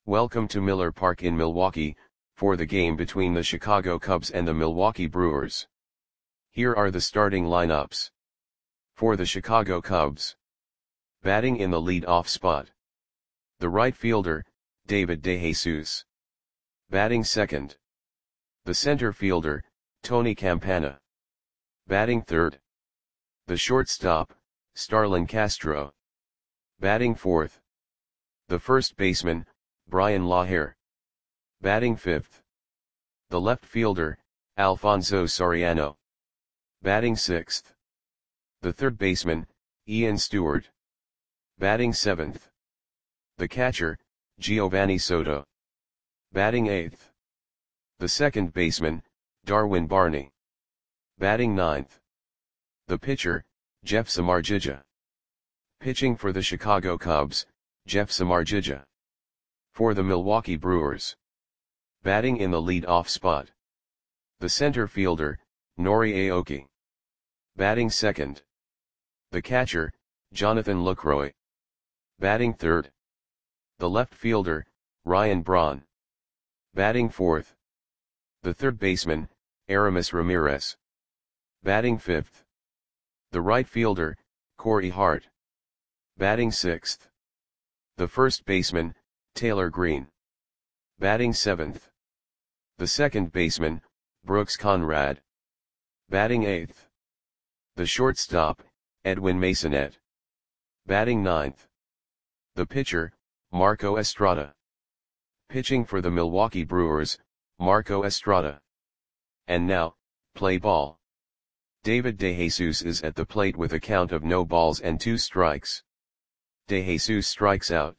Welcome to Miller Park in Milwaukee, for the game between the Chicago Cubs and the Milwaukee Brewers. Here are the starting lineups. For the Chicago Cubs. Batting in the lead-off spot. The right fielder, David DeJesus. Batting second. The center fielder, Tony Campana. Batting third. The shortstop, Starlin Castro. Batting fourth. The first baseman, Brian Laher. Batting fifth. The left fielder, Alfonso Soriano. Batting sixth. The third baseman, Ian Stewart. Batting seventh. The catcher, Giovanni Soto. Batting eighth. The second baseman, Darwin Barney. Batting ninth. The pitcher, Jeff Samardzija. Pitching for the Chicago Cubs, Jeff Samardzija. For the Milwaukee Brewers. Batting in the lead-off spot. The center fielder, Nori Aoki. Batting second. The catcher, Jonathan Lucroy. Batting third. The left fielder, Ryan Braun. Batting fourth. The third baseman, Aramis Ramirez. Batting fifth. The right fielder, Corey Hart. Batting sixth. The first baseman, Taylor Green. Batting seventh. The second baseman, Brooks Conrad. Batting eighth. The shortstop, Edwin Masonette. Batting ninth. The pitcher, Marco Estrada. Pitching for the Milwaukee Brewers, Marco Estrada. And now, play ball. David DeJesus is at the plate with a count of no balls and 2 strikes. DeJesus strikes out.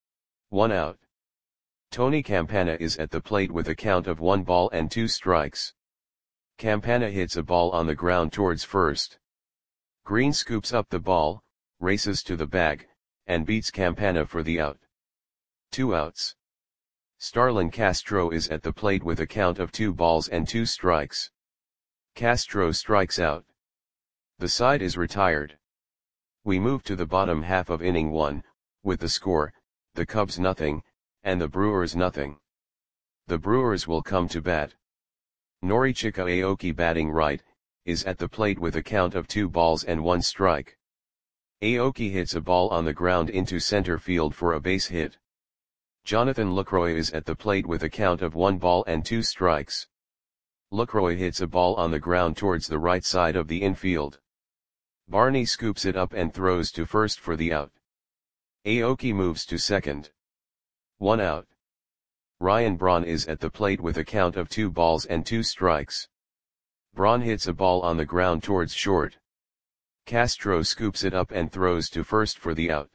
1 out. Tony Campana is at the plate with a count of 1 ball and 2 strikes. Campana hits a ball on the ground towards first. Green scoops up the ball, races to the bag, and beats Campana for the out. 2 outs. Starlin Castro is at the plate with a count of 2 balls and 2 strikes. Castro strikes out. The side is retired. We move to the bottom half of inning 1, with the score, the Cubs nothing, and the Brewers nothing. The Brewers will come to bat. Norichika Aoki batting right, is at the plate with a count of 2 balls and 1 strike. Aoki hits a ball on the ground into center field for a base hit. Jonathan Lucroy is at the plate with a count of 1 ball and 2 strikes. Lucroy hits a ball on the ground towards the right side of the infield. Barney scoops it up and throws to first for the out. Aoki moves to second. 1 out. Ryan Braun is at the plate with a count of 2 balls and 2 strikes. Braun hits a ball on the ground towards short. Castro scoops it up and throws to first for the out.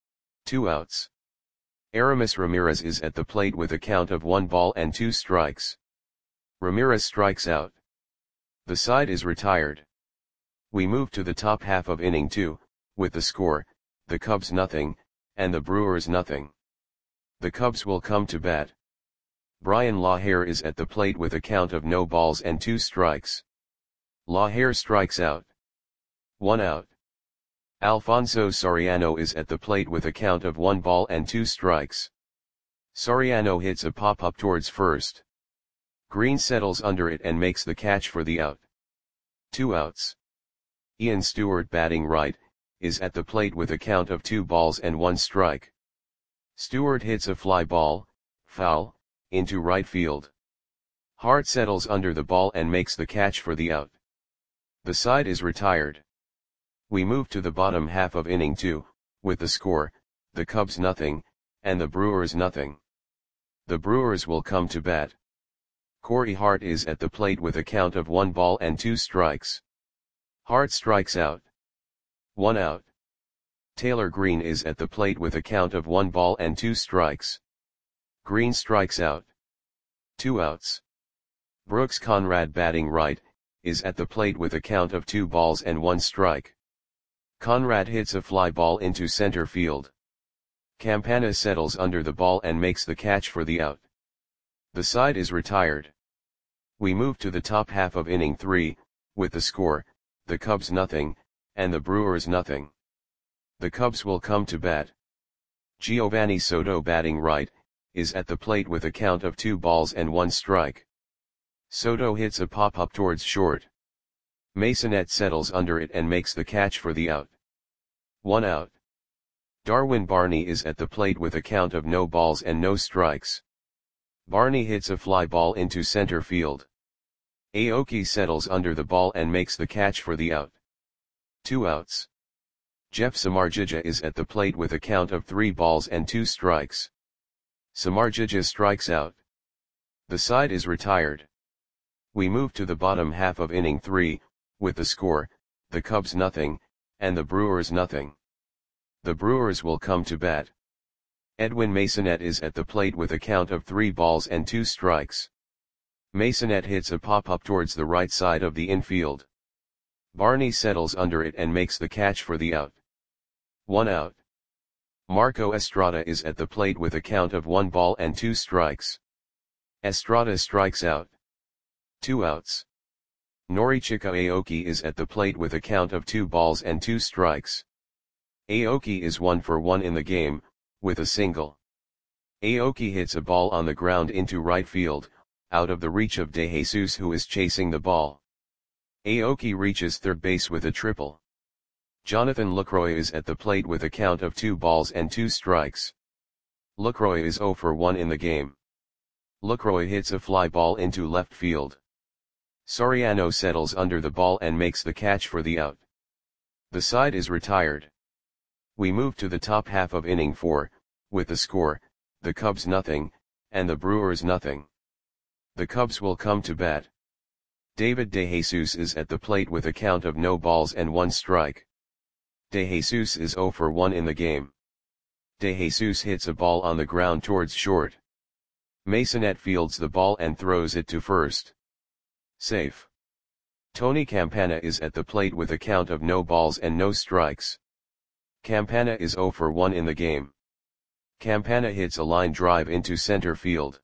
2 outs. Aramis Ramirez is at the plate with a count of 1 ball and 2 strikes. Ramirez strikes out. The side is retired. We move to the top half of inning 2, with the score, the Cubs nothing, and the Brewers nothing. The Cubs will come to bat. Brian Laher is at the plate with a count of no balls and 2 strikes. Laher strikes out. 1 out. Alfonso Soriano is at the plate with a count of 1 ball and 2 strikes. Soriano hits a pop-up towards first. Green settles under it and makes the catch for the out. 2 outs. Ian Stewart batting right, is at the plate with a count of 2 balls and 1 strike. Stewart hits a fly ball, foul, into right field. Hart settles under the ball and makes the catch for the out. The side is retired. We move to the bottom half of inning 2, with the score, the Cubs nothing, and the Brewers nothing. The Brewers will come to bat. Corey Hart is at the plate with a count of 1 ball and 2 strikes. Hart strikes out. 1 out. Taylor Green is at the plate with a count of 1 ball and 2 strikes. Green strikes out. 2 outs. Brooks Conrad batting right, is at the plate with a count of 2 balls and 1 strike. Conrad hits a fly ball into center field. Campana settles under the ball and makes the catch for the out. The side is retired. We move to the top half of inning 3, with the score, the Cubs nothing, and the Brewers nothing. The Cubs will come to bat. Giovanni Soto batting right, is at the plate with a count of 2 balls and 1 strike. Soto hits a pop-up towards short. Masonette settles under it and makes the catch for the out. 1 out. Darwin Barney is at the plate with a count of no balls and no strikes. Barney hits a fly ball into center field. Aoki settles under the ball and makes the catch for the out. 2 outs. Jeff Samardzija is at the plate with a count of 3 balls and 2 strikes. Samardzija strikes out. The side is retired. We move to the bottom half of inning 3, with the score, the Cubs nothing, and the Brewers nothing. The Brewers will come to bat. Edwin Masonette is at the plate with a count of 3 balls and 2 strikes. Masonette hits a pop-up towards the right side of the infield. Barney settles under it and makes the catch for the out. 1 out. Marco Estrada is at the plate with a count of 1 ball and 2 strikes. Estrada strikes out. 2 outs. Norichika Aoki is at the plate with a count of 2 balls and 2 strikes. Aoki is 1 for 1 in the game, with a single. Aoki hits a ball on the ground into right field, out of the reach of De Jesus, who is chasing the ball. Aoki reaches third base with a triple. Jonathan Lucroy is at the plate with a count of 2 balls and 2 strikes. Lucroy is 0 for 1 in the game. Lucroy hits a fly ball into left field. Soriano settles under the ball and makes the catch for the out. The side is retired. We move to the top half of inning 4, with the score, the Cubs nothing, and the Brewers nothing. The Cubs will come to bat. David De Jesus is at the plate with a count of no balls and 1 strike. De Jesus is 0 for 1 in the game. De Jesus hits a ball on the ground towards short. Masonette fields the ball and throws it to first. Safe. Tony Campana is at the plate with a count of no balls and no strikes. Campana is 0 for 1 in the game. Campana hits a line drive into center field.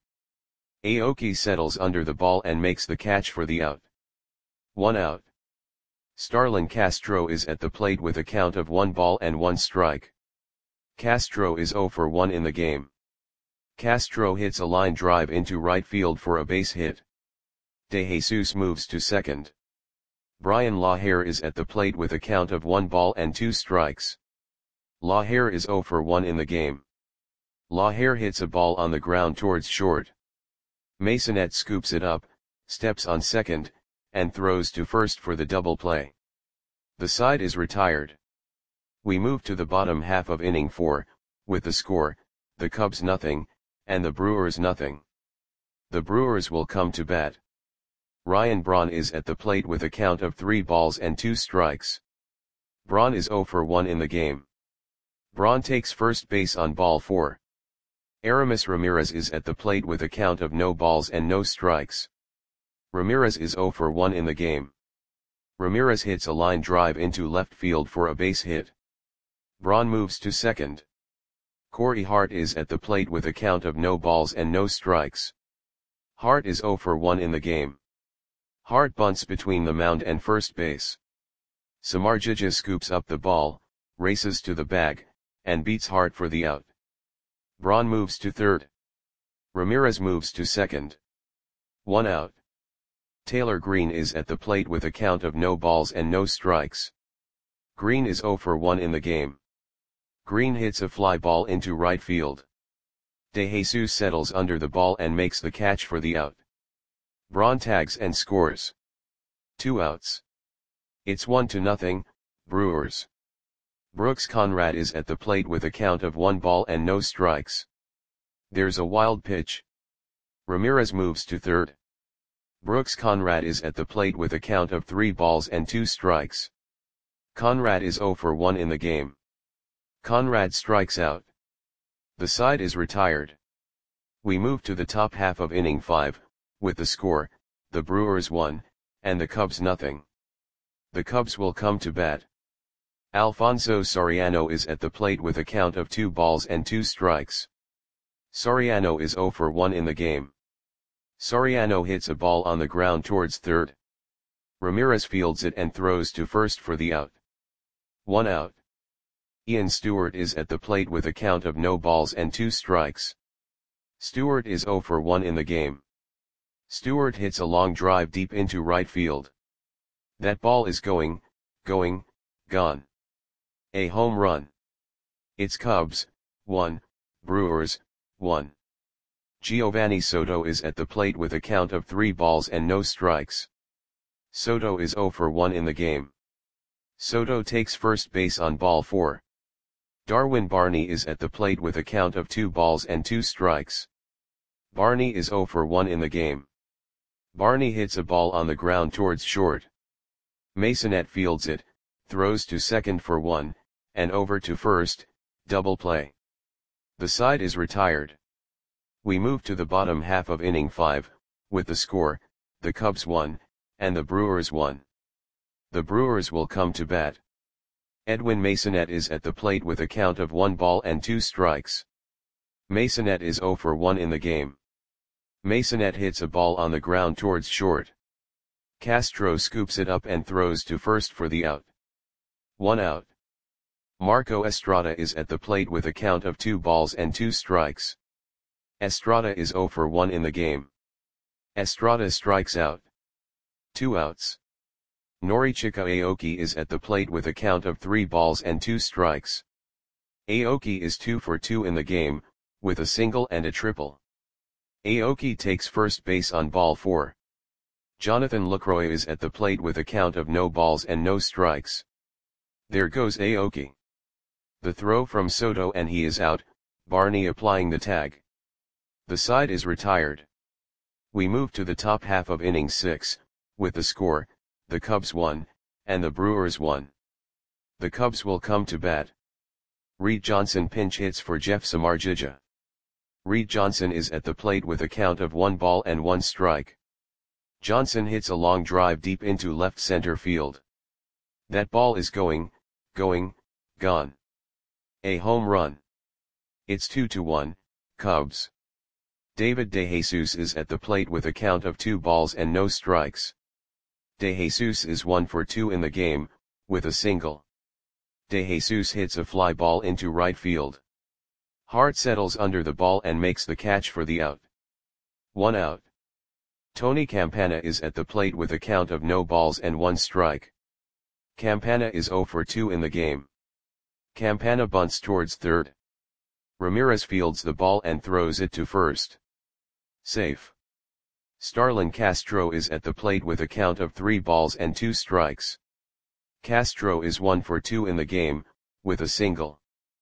Aoki settles under the ball and makes the catch for the out. 1 out. Starlin Castro is at the plate with a count of 1 ball and 1 strike. Castro is 0 for 1 in the game. Castro hits a line drive into right field for a base hit. De Jesus moves to second. Brian Lahair is at the plate with a count of 1 ball and 2 strikes. Lahair is 0 for 1 in the game. Lahair hits a ball on the ground towards short. Masonette scoops it up, steps on second, and throws to first for the double play. The side is retired. We move to the bottom half of inning 4, with the score, the Cubs nothing, and the Brewers nothing. The Brewers will come to bat. Ryan Braun is at the plate with a count of 3 balls and 2 strikes. Braun is 0 for 1 in the game. Braun takes first base on ball 4. Aramis Ramirez is at the plate with a count of no balls and no strikes. Ramirez is 0 for 1 in the game. Ramirez hits a line drive into left field for a base hit. Braun moves to second. Corey Hart is at the plate with a count of no balls and no strikes. Hart is 0 for 1 in the game. Hart bunts between the mound and first base. Samardzija scoops up the ball, races to the bag, and beats Hart for the out. Braun moves to third. Ramirez moves to second. 1 out. Taylor Green is at the plate with a count of no balls and no strikes. Green is 0 for 1 in the game. Green hits a fly ball into right field. De Jesus settles under the ball and makes the catch for the out. Braun tags and scores. 2 outs. It's 1-0, Brewers. Brooks Conrad is at the plate with a count of 1 ball and no strikes. There's a wild pitch. Ramirez moves to third. Brooks Conrad is at the plate with a count of 3 balls and 2 strikes. Conrad is 0 for 1 in the game. Conrad strikes out. The side is retired. We move to the top half of inning 5, with the score, the Brewers 1, and the Cubs nothing. The Cubs will come to bat. Alfonso Soriano is at the plate with a count of 2 balls and 2 strikes. Soriano is 0 for 1 in the game. Soriano hits a ball on the ground towards third. Ramirez fields it and throws to first for the out. 1 out. Ian Stewart is at the plate with a count of no balls and 2 strikes. Stewart is 0 for 1 in the game. Stewart hits a long drive deep into right field. That ball is going, gone. A home run. It's Cubs, 1, Brewers, 1. Giovanni Soto is at the plate with a count of 3 balls and no strikes. Soto is 0 for 1 in the game. Soto takes first base on ball 4. Darwin Barney is at the plate with a count of 2 balls and 2 strikes. Barney is 0 for 1 in the game. Barney hits a ball on the ground towards short. Masonette fields it, throws to second for 1, and over to first, double play. The side is retired. We move to the bottom half of inning 5, with the score, the Cubs 1, and the Brewers 1. The Brewers will come to bat. Edwin Masonette is at the plate with a count of 1 ball and 2 strikes. Masonette is 0 for 1 in the game. Masonette hits a ball on the ground towards short. Castro scoops it up and throws to first for the out. 1 out. Marco Estrada is at the plate with a count of 2 balls and 2 strikes. Estrada is 0 for 1 in the game. Estrada strikes out. 2 outs. Norichika Aoki is at the plate with a count of 3 balls and 2 strikes. Aoki is 2 for 2 in the game, with a single and a triple. Aoki takes first base on ball 4. Jonathan Lucroy is at the plate with a count of no balls and no strikes. There goes Aoki. The throw from Soto and he is out, Barney applying the tag. The side is retired. We move to the top half of inning 6, with the score, the Cubs 1, and the Brewers 1. The Cubs will come to bat. Reed Johnson pinch hits for Jeff Samardzija. Reed Johnson is at the plate with a count of 1 ball and 1 strike. Johnson hits a long drive deep into left center field. That ball is going, gone. A home run. It's 2-1, Cubs. David DeJesus is at the plate with a count of 2 balls and no strikes. DeJesus is 1 for 2 in the game, with a single. DeJesus hits a fly ball into right field. Hart settles under the ball and makes the catch for the out. 1 out. Tony Campana is at the plate with a count of no balls and 1 strike. Campana is 0 for 2 in the game. Campana bunts towards third. Ramirez fields the ball and throws it to first. Safe. Starlin Castro is at the plate with a count of 3 balls and 2 strikes. Castro is 1 for 2 in the game, with a single.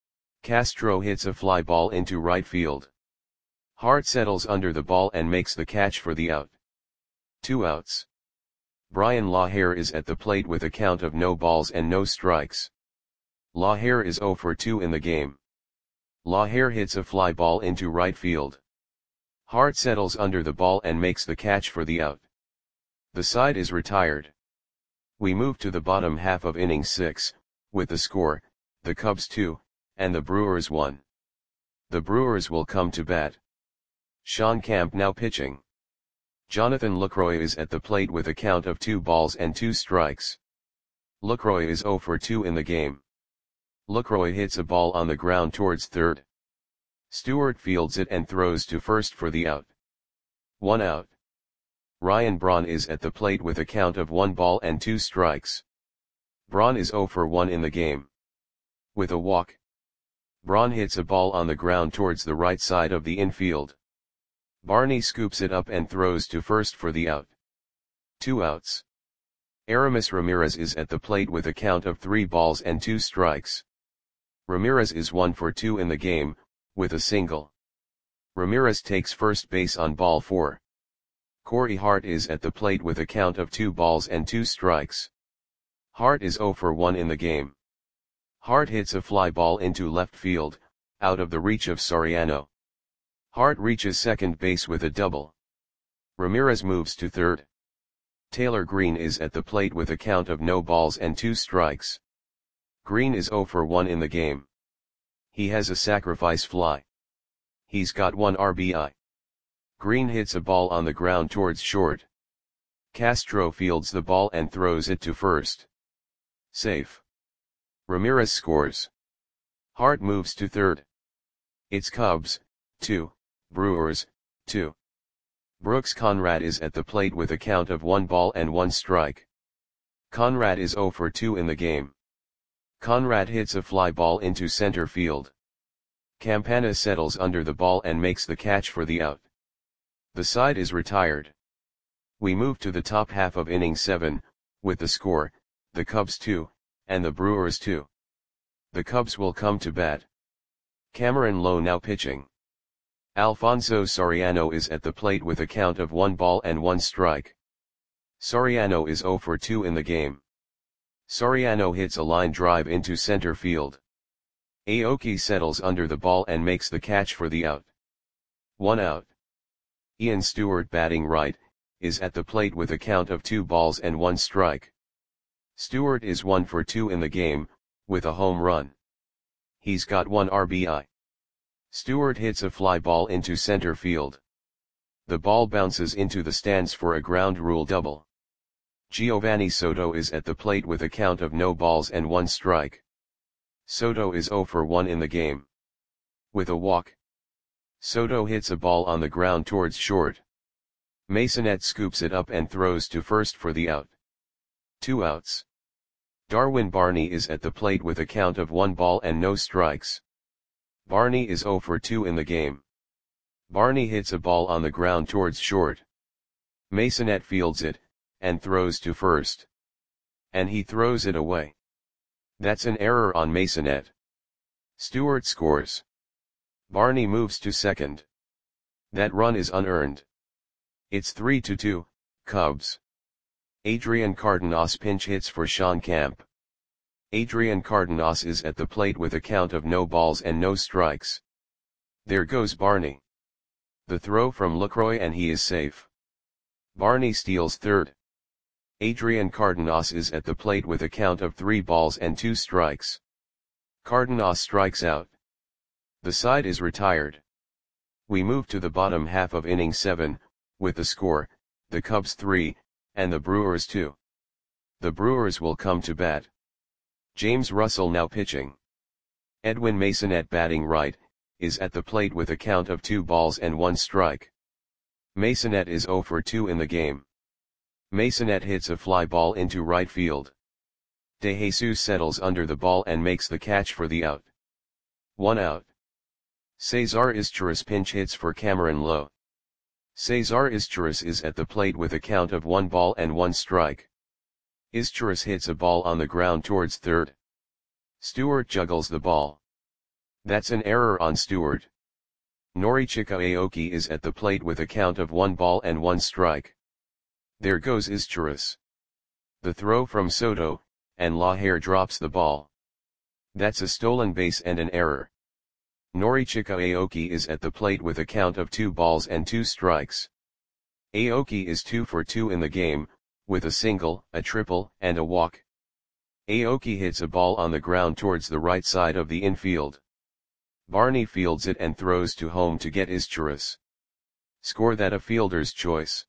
Castro hits a fly ball into right field. Hart settles under the ball and makes the catch for the out. 2 outs. Brian Lahair is at the plate with a count of no balls and no strikes. Lahair is 0 for 2 in the game. Lahair hits a fly ball into right field. Hart settles under the ball and makes the catch for the out. The side is retired. We move to the bottom half of inning 6, with the score, the Cubs 2, and the Brewers 1. The Brewers will come to bat. Sean Camp now pitching. Jonathan Lucroy is at the plate with a count of 2 balls and 2 strikes. Lucroy is 0 for 2 in the game. Lucroy hits a ball on the ground towards third. Stewart fields it and throws to first for the out. 1 out. Ryan Braun is at the plate with a count of 1 ball and 2 strikes. Braun is 0 for 1 in the game. With a walk. Braun hits a ball on the ground towards the right side of the infield. Barney scoops it up and throws to first for the out. 2 outs. Aramis Ramirez is at the plate with a count of 3 balls and 2 strikes. Ramirez is 1 for 2 in the game, with a single. Ramirez takes first base on ball 4. Corey Hart is at the plate with a count of 2 balls and 2 strikes. Hart is 0 for 1 in the game. Hart hits a fly ball into left field, out of the reach of Soriano. Hart reaches second base with a double. Ramirez moves to third. Taylor Green is at the plate with a count of no balls and 2 strikes. Green is 0 for 1 in the game. He has a sacrifice fly. He's got 1 RBI. Green hits a ball on the ground towards short. Castro fields the ball and throws it to first. Safe. Ramirez scores. Hart moves to third. It's Cubs, 2, Brewers, 2. Brooks Conrad is at the plate with a count of 1 ball and 1 strike. Conrad is 0 for 2 in the game. Conrad hits a fly ball into center field. Campana settles under the ball and makes the catch for the out. The side is retired. We move to the top half of inning 7, with the score, the Cubs 2, and the Brewers 2. The Cubs will come to bat. Cameron Lowe now pitching. Alfonso Soriano is at the plate with a count of 1 ball and 1 strike. Soriano is 0 for 2 in the game. Soriano hits a line drive into center field. Aoki settles under the ball and makes the catch for the out. 1 out. Ian Stewart batting right, is at the plate with a count of 2 balls and 1 strike. Stewart is 1 for 2 in the game, with a home run. He's got 1 RBI. Stewart hits a fly ball into center field. The ball bounces into the stands for a ground rule double. Giovanni Soto is at the plate with a count of no balls and 1 strike. Soto is 0 for 1 in the game. With a walk, Soto hits a ball on the ground towards short. Masonette scoops it up and throws to first for the out. 2 outs. Darwin Barney is at the plate with a count of 1 ball and no strikes. Barney is 0 for 2 in the game. Barney hits a ball on the ground towards short. Masonette fields it, and throws to first. And he throws it away. That's an error on Masonette. Stewart scores. Barney moves to second. That run is unearned. It's 3-2, Cubs. Adrian Cardenas pinch hits for Sean Camp. Adrian Cardenas is at the plate with a count of no balls and no strikes. There goes Barney. The throw from Lucroy and he is safe. Barney steals third. Adrian Cardenas is at the plate with a count of 3 balls and 2 strikes. Cardenas strikes out. The side is retired. We move to the bottom half of inning 7, with the score, the Cubs 3, and the Brewers 2. The Brewers will come to bat. James Russell now pitching. Edwin Masonette batting right, is at the plate with a count of 2 balls and 1 strike. Masonette is 0 for 2 in the game. Masonette hits a fly ball into right field. De Jesus settles under the ball and makes the catch for the out. 1 out. Cesar Izturis pinch hits for Cameron Lowe. Cesar Izturis is at the plate with a count of 1 ball and 1 strike. Izturis hits a ball on the ground towards third. Stewart juggles the ball. That's an error on Stewart. Norichika Aoki is at the plate with a count of 1 ball and 1 strike. There goes Izturis. The throw from Soto, and Lahare drops the ball. That's a stolen base and an error. Norichika Aoki is at the plate with a count of 2 balls and 2 strikes. Aoki is 2 for 2 in the game, with a single, a triple, and a walk. Aoki hits a ball on the ground towards the right side of the infield. Barney fields it and throws to home to get Izturis. Score that a fielder's choice.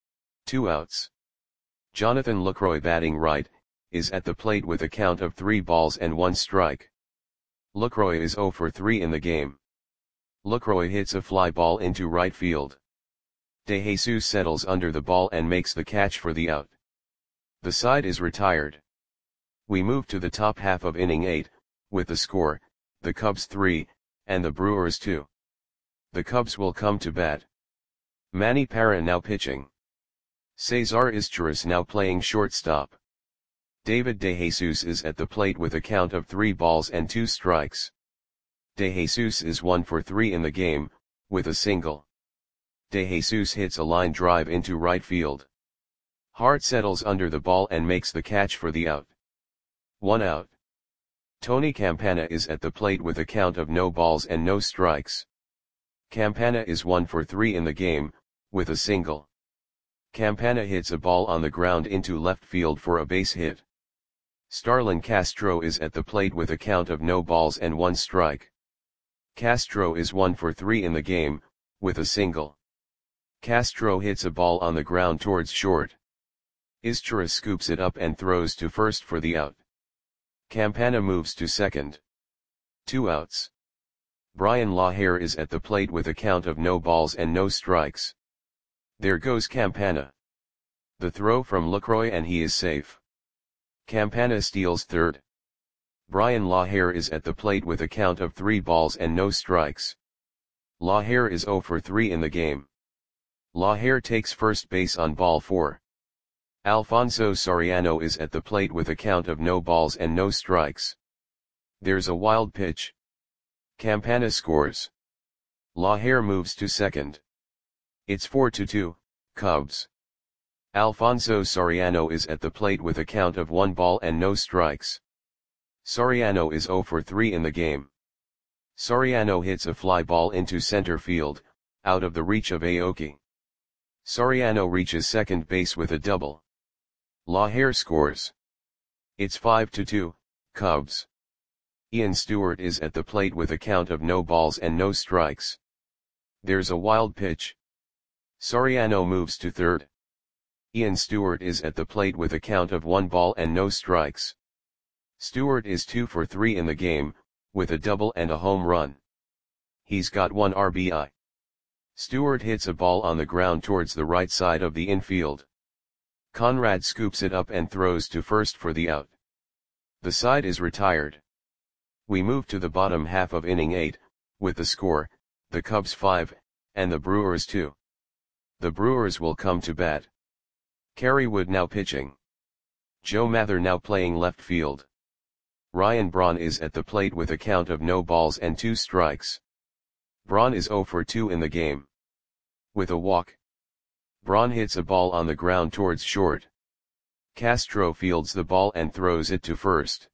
2 outs. Jonathan Lucroy batting right, is at the plate with a count of 3 balls and 1 strike. Lucroy is 0 for 3 in the game. Lucroy hits a fly ball into right field. De Jesus settles under the ball and makes the catch for the out. The side is retired. We move to the top half of inning 8, with the score, the Cubs 3, and the Brewers 2. The Cubs will come to bat. Manny Parra now pitching. Cesar Izturis now playing shortstop. David De Jesus is at the plate with a count of 3 balls and 2 strikes. De Jesus is 1 for 3 in the game, with a single. De Jesus hits a line drive into right field. Hart settles under the ball and makes the catch for the out. 1 out. Tony Campana is at the plate with a count of no balls and no strikes. Campana is 1 for 3 in the game, with a single. Campana hits a ball on the ground into left field for a base hit. Starlin Castro is at the plate with a count of no balls and 1 strike. Castro is 1 for 3 in the game, with a single. Castro hits a ball on the ground towards short. Izturis scoops it up and throws to first for the out. Campana moves to second. 2 outs. Brian Laher is at the plate with a count of no balls and no strikes. There goes Campana. The throw from Lucroy and he is safe. Campana steals third. Brian Laher is at the plate with a count of 3 balls and no strikes. Laher is 0 for 3 in the game. Laher takes first base on ball 4. Alfonso Soriano is at the plate with a count of no balls and no strikes. There's a wild pitch. Campana scores. Laher moves to second. It's 4-2, Cubs. Alfonso Soriano is at the plate with a count of 1 ball and no strikes. Soriano is 0 for 3 in the game. Soriano hits a fly ball into center field, out of the reach of Aoki. Soriano reaches second base with a double. Laher scores. It's 5-2, Cubs. Ian Stewart is at the plate with a count of no balls and no strikes. There's a wild pitch. Soriano moves to third. Ian Stewart is at the plate with a count of 1 ball and no strikes. Stewart is 2 for 3 in the game, with a double and a home run. He's got 1 RBI. Stewart hits a ball on the ground towards the right side of the infield. Conrad scoops it up and throws to first for the out. The side is retired. We move to the bottom half of inning 8, with the score, the Cubs 5, and the Brewers 2. The Brewers will come to bat. Kerry Wood now pitching. Joe Mather now playing left field. Ryan Braun is at the plate with a count of no balls and 2 strikes. Braun is 0 for 2 in the game. With a walk. Braun hits a ball on the ground towards short. Castro fields the ball and throws it to first.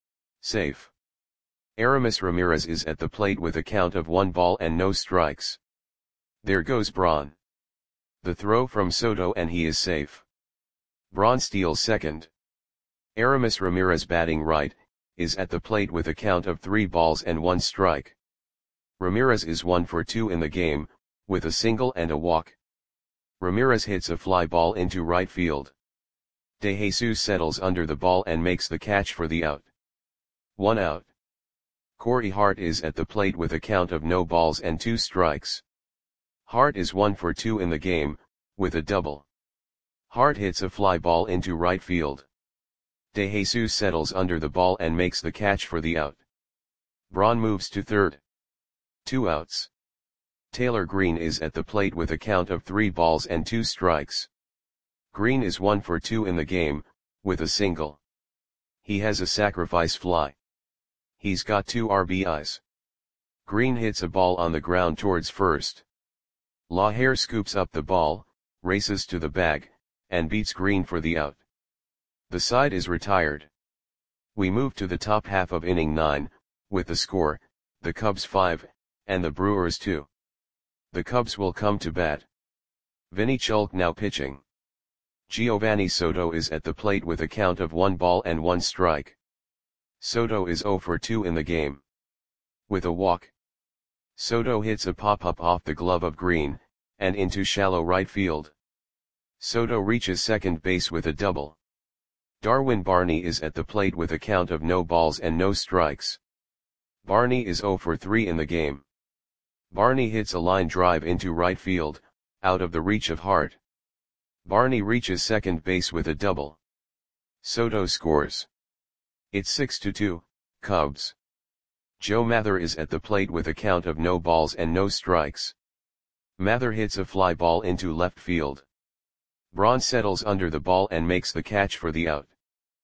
Safe. Aramis Ramirez is at the plate with a count of 1 ball and no strikes. There goes Braun. The throw from Soto and he is safe. Braun steals second. Aramis Ramirez batting right, is at the plate with a count of 3 balls and 1 strike. Ramirez is 1 for 2 in the game, with a single and a walk. Ramirez hits a fly ball into right field. De Jesus settles under the ball and makes the catch for the out. 1 out. Corey Hart is at the plate with a count of no balls and 2 strikes. Hart is 1 for 2 in the game, with a double. Hart hits a fly ball into right field. De Jesus settles under the ball and makes the catch for the out. Braun moves to third. 2 outs. Taylor Green is at the plate with a count of 3 balls and 2 strikes. Green is 1 for 2 in the game, with a single. He has a sacrifice fly. He's got 2 RBIs. Green hits a ball on the ground towards first. Laher scoops up the ball, races to the bag, and beats Green for the out. The side is retired. We move to the top half of inning 9, with the score, the Cubs 5, and the Brewers 2. The Cubs will come to bat. Vinny Chulk now pitching. Giovanni Soto is at the plate with a count of 1 ball and 1 strike. Soto is 0 for 2 in the game. With a walk. Soto hits a pop-up off the glove of Green, and into shallow right field. Soto reaches second base with a double. Darwin Barney is at the plate with a count of no balls and no strikes. Barney is 0 for 3 in the game. Barney hits a line drive into right field, out of the reach of Hart. Barney reaches second base with a double. Soto scores. It's 6-2, Cubs. Joe Mather is at the plate with a count of no balls and no strikes. Mather hits a fly ball into left field. Braun settles under the ball and makes the catch for the out.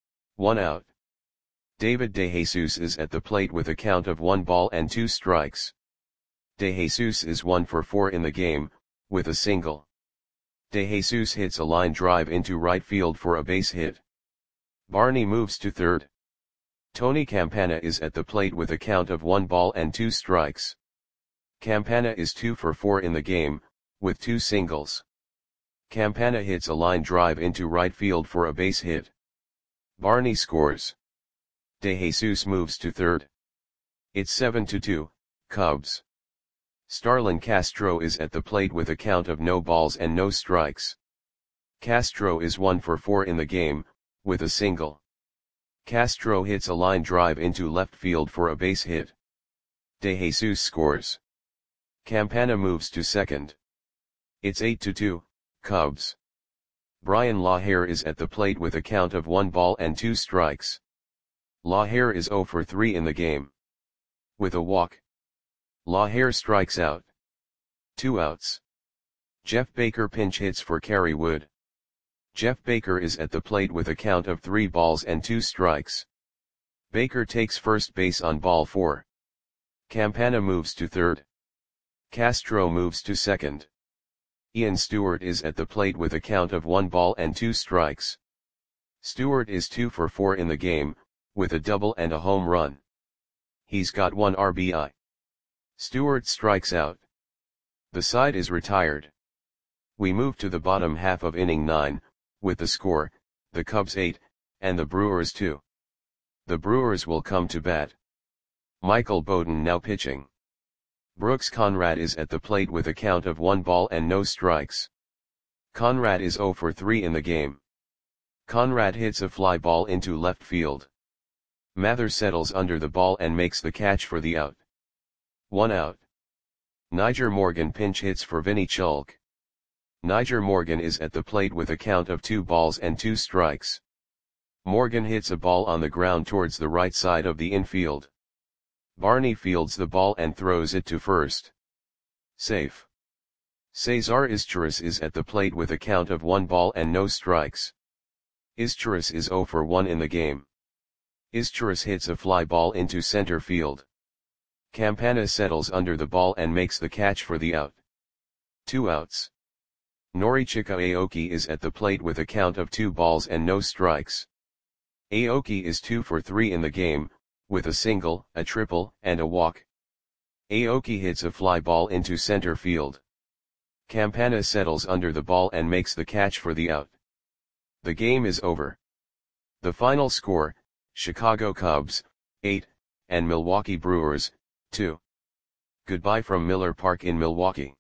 1 out. David De Jesus is at the plate with a count of 1 ball and 2 strikes. De Jesus is 1 for 4 in the game, with a single. De Jesus hits a line drive into right field for a base hit. Barney moves to third. Tony Campana is at the plate with a count of 1 ball and 2 strikes. Campana is 2 for 4 in the game, with 2 singles. Campana hits a line drive into right field for a base hit. Barney scores. De Jesus moves to third. It's 7-2, Cubs. Starlin Castro is at the plate with a count of no balls and no strikes. Castro is 1 for 4 in the game, with a single. Castro hits a line drive into left field for a base hit. De Jesus scores. Campana moves to second. It's 8-2, Cubs. Brian Lahair is at the plate with a count of 1 ball and 2 strikes. Lahair is 0 for 3 in the game. With a walk, Lahair strikes out. 2 outs. Jeff Baker pinch hits for Kerry Wood. Jeff Baker is at the plate with a count of 3 balls and 2 strikes. Baker takes first base on ball 4. Campana moves to third. Castro moves to second. Ian Stewart is at the plate with a count of 1 ball and 2 strikes. Stewart is 2 for 4 in the game, with a double and a home run. He's got 1 RBI. Stewart strikes out. The side is retired. We move to the bottom half of inning 9, with the score, the Cubs 8, and the Brewers 2. The Brewers will come to bat. Michael Bowden now pitching. Brooks Conrad is at the plate with a count of 1 ball and no strikes. Conrad is 0 for 3 in the game. Conrad hits a fly ball into left field. Mather settles under the ball and makes the catch for the out. 1 out. Niger Morgan pinch hits for Vinny Chulk. Niger Morgan is at the plate with a count of 2 balls and 2 strikes. Morgan hits a ball on the ground towards the right side of the infield. Barney fields the ball and throws it to first. Safe. Cesar Izturis is at the plate with a count of 1 ball and no strikes. Izturis is 0 for 1 in the game. Izturis hits a fly ball into center field. Campana settles under the ball and makes the catch for the out. 2 outs. Norichika Aoki is at the plate with a count of 2 balls and no strikes. Aoki is 2 for 3 in the game, with a single, a triple, and a walk. Aoki hits a fly ball into center field. Campana settles under the ball and makes the catch for the out. The game is over. The final score, Chicago Cubs, 8, and Milwaukee Brewers, 2. Goodbye from Miller Park in Milwaukee.